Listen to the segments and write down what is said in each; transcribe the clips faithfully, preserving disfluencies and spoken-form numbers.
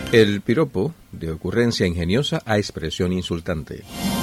El piropo, de ocurrencia ingeniosa a expresión insultante.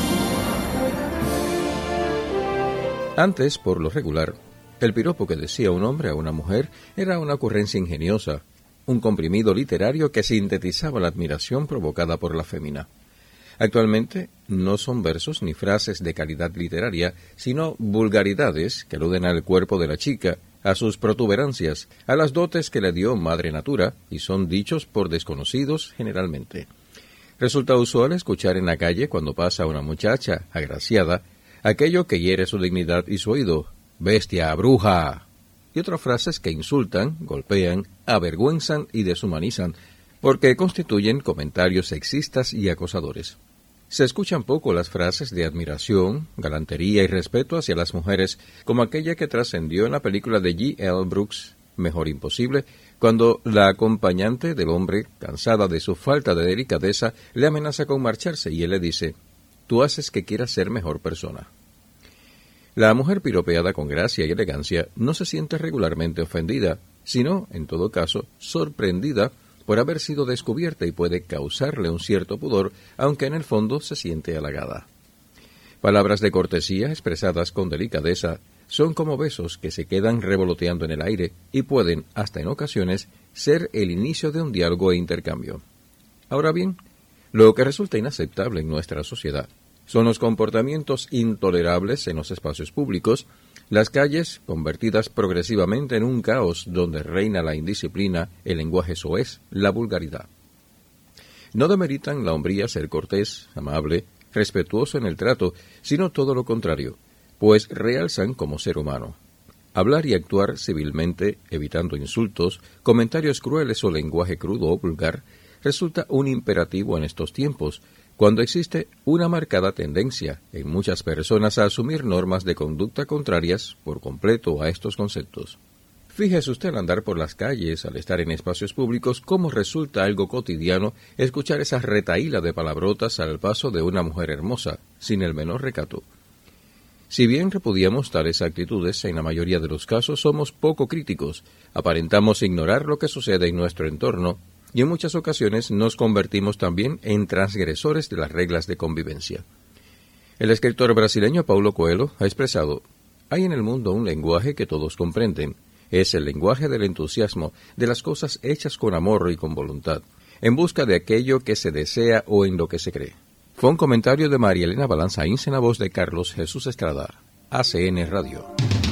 Antes, por lo regular, el piropo que decía un hombre a una mujer era una ocurrencia ingeniosa, un comprimido literario que sintetizaba la admiración provocada por la fémina. Actualmente no son versos ni frases de calidad literaria, sino vulgaridades que aluden al cuerpo de la chica, a sus protuberancias, a las dotes que le dio Madre Natura, y son dichos por desconocidos generalmente. Resulta usual escuchar en la calle cuando pasa una muchacha agraciada aquello que hiere su dignidad y su oído: «bestia, bruja», y otras frases que insultan, golpean, avergüenzan y deshumanizan, porque constituyen comentarios sexistas y acosadores. Se escuchan poco las frases de admiración, galantería y respeto hacia las mujeres, como aquella que trascendió en la película de G. L. Brooks, Mejor Imposible, cuando la acompañante del hombre, cansada de su falta de delicadeza, le amenaza con marcharse y él le dice: «Tú haces que quieras ser mejor persona». La mujer piropeada con gracia y elegancia no se siente regularmente ofendida, sino, en todo caso, sorprendida por haber sido descubierta y puede causarle un cierto pudor, aunque en el fondo se siente halagada. Palabras de cortesía expresadas con delicadeza son como besos que se quedan revoloteando en el aire y pueden, hasta en ocasiones, ser el inicio de un diálogo e intercambio. Ahora bien, lo que resulta inaceptable en nuestra sociedad son los comportamientos intolerables en los espacios públicos, las calles convertidas progresivamente en un caos donde reina la indisciplina, el lenguaje soez, la vulgaridad. No demeritan la hombría ser cortés, amable, respetuoso en el trato, sino todo lo contrario, pues realzan como ser humano. Hablar y actuar civilmente, evitando insultos, comentarios crueles o lenguaje crudo o vulgar, resulta un imperativo en estos tiempos, cuando existe una marcada tendencia en muchas personas a asumir normas de conducta contrarias por completo a estos conceptos. Fíjese usted al andar por las calles, al estar en espacios públicos, cómo resulta algo cotidiano escuchar esa retahíla de palabrotas al paso de una mujer hermosa, sin el menor recato. Si bien repudiamos tales actitudes, en la mayoría de los casos somos poco críticos, aparentamos ignorar lo que sucede en nuestro entorno, y en muchas ocasiones nos convertimos también en transgresores de las reglas de convivencia. El escritor brasileño Paulo Coelho ha expresado: «Hay en el mundo un lenguaje que todos comprenden. Es el lenguaje del entusiasmo, de las cosas hechas con amor y con voluntad, en busca de aquello que se desea o en lo que se cree». Fue un comentario de María Elena Balanza Ince en la voz de Carlos Jesús Estrada, A C N Radio.